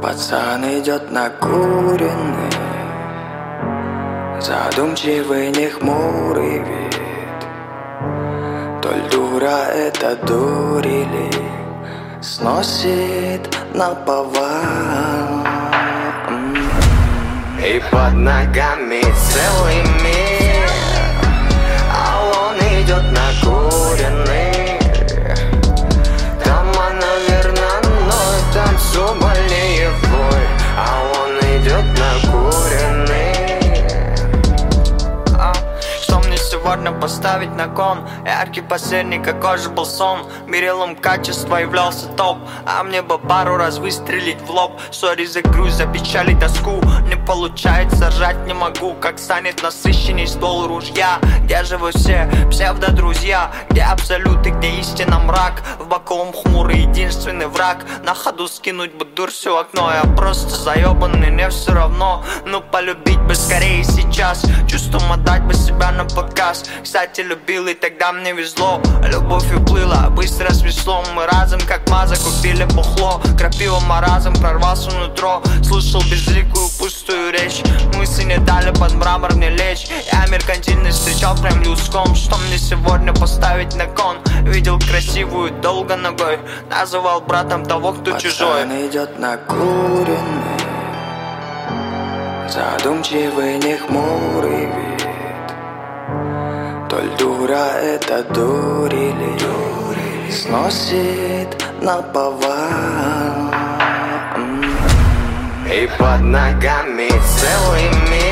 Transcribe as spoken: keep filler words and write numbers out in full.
Пацан идет накуренный, задумчивый, не хмурый вид. То ль дура это дурили, сносит наповал. И под ногами целый мир, а он идет накуренный. Там она верно, но там все больнее боль, а он идет накуренный. а, Что мне сегодня поставить на кон? Яркий последний, какой же был сон. Мерилом качества являлся топ, а мне бы пару раз выстрелить в лоб. Сори за груз, за печаль и тоску. Не получается, ржать не могу. Как станет насыщенней ствол ружья. Где же вы все, псевдо-друзья? Где абсолют и где истина мрак? В боковом хмурый единственный враг. На ходу скинуть бы дурь всю окно. Я просто заебанный, мне все равно. Ну полюбить бы скорее сейчас, чувством отдать бы себя на показ. Кстати, любил и тогда мне везло. Любовь уплыла, быстро с веслом. Мы разом как маза купили бухло. Крапива маразм прорвался нутро. Слушал безликую пустую речь. Мысли не дали под мрамор мне лечь. Я меркантильный встречал прям людском. Что мне сегодня поставить на кон? Видел красивую долго ногой, называл братом того, кто Пацан чужой. идет накуренный, задумчивый, не хмурый вид. То ль дура это дурили, сносит наповал. И под ногами целый мир,